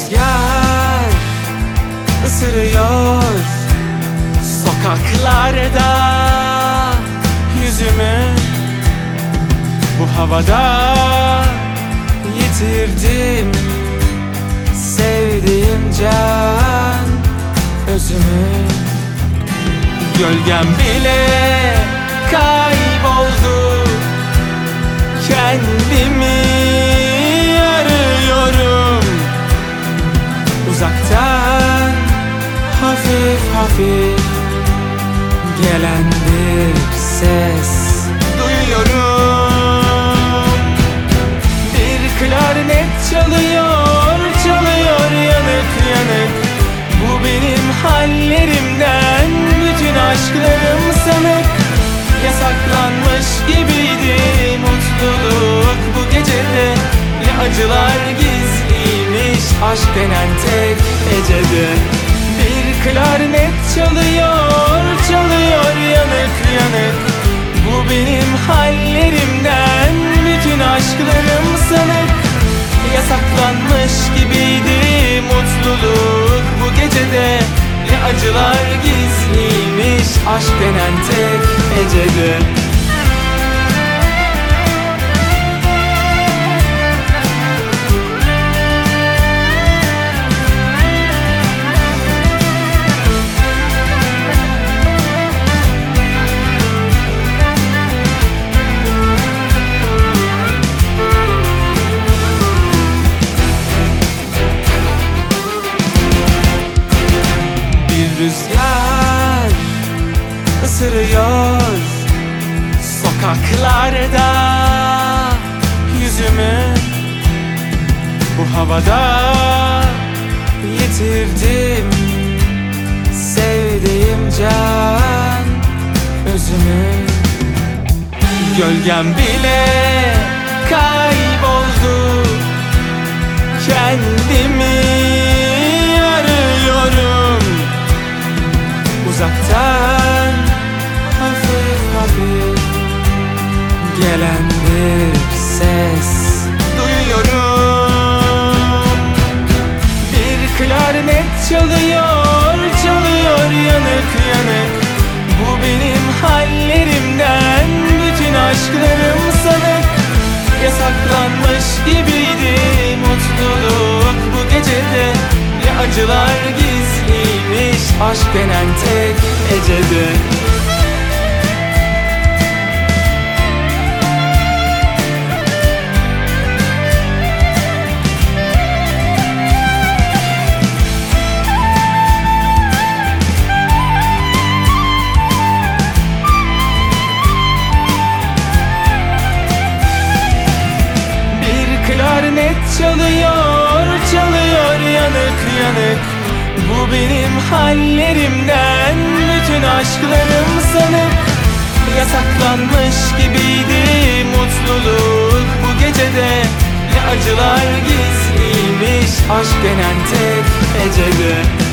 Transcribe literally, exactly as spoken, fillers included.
rüzgar ısırıyor sokaklarda yüzümü. Bu havada yitirdim sevdiğim can özümü. Gölgem bile kayboldu, kendimi arıyorum. Uzaktan hafif hafif gelen bir ses duyuyorum. Bir klarnet çalıyor, çalıyor yanık yanık. Bu benim hallerimden, bütün aşklarım sanık. Yasaklanmış gibiydi mutluluk bu gecede. Ne acılar gizliymiş aşk denen tek hecede. Bir klarnet çalıyor, çalıyor yanık yanık. Bu benim hallerimden, bütün aşklarım sanık. Yasaklanmış gibiydi mutluluk bu gecede. Ne acılar gizliymiş aşk denen tek hecede. Rüzgar ısırıyor sokaklarda yüzümü. Bu havada yitirdim sevdiğim can özümü. Gölgem bile kayboldu, kendimi arıyorum. Uzaktan hafif hafif gelen bir ses duyuyorum. Bir klarnet çalıyor, çalıyor yanık yanık. Bu benim hallerimden, bütün aşklarım sanık. Yasaklanmış gibiydi mutluluk bu gecede. Ne acılar gizliymiş aşk denen tek hecede. Bir klarnet çalıyor, çalıyor yanık yanık. Bu benim hallerimden, bütün aşklarım sanık. Yasaklanmış gibiydi mutluluk bu gecede. Ne acılar gizliymiş aşk denen tek hecede.